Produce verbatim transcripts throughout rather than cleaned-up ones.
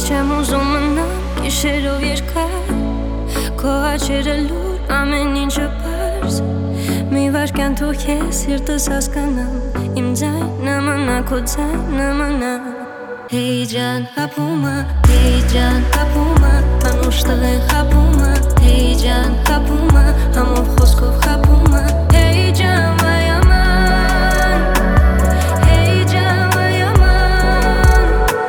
Չեմ ուզում մնամ գիշերով երկար, քո աչերը լուր, ամեն ինչը պարզ։ Մի վարկյան թող ես սիրտս հասկանամ, իմ ձայնը մնա, քո ձայնը մնա։ Հեյ ջան, խաբումա, հեյ ջան, խաբումա, անուշ տղեն խաբումա, հեյ ջան, խաբումա, համով խոսքով խաբումա, հեյ ջան, վայ աման, հեյ ջան, վայ աման,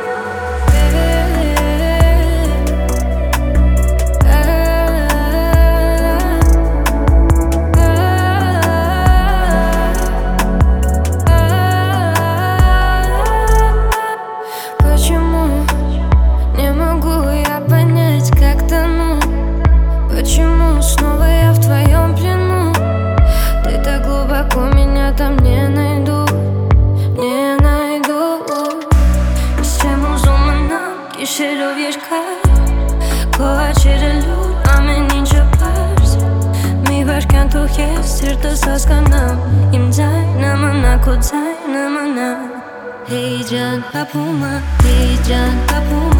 Почему не могу я понять, как тону? Почему снова я в твоем плену? Ты так глубоко, меня там не найду, не найду. Չեմ ուզում մնամ գիշերով երկար, քո աչերը լուր, ամեն ինչը պարզ։ Մի վարկյան թող ես սիրտս հասկանամ, իմ ձայնը մնա, քո ձայնը մնա։ Հեյ ջան, խաբումա, հեյ ջան, խաբումա,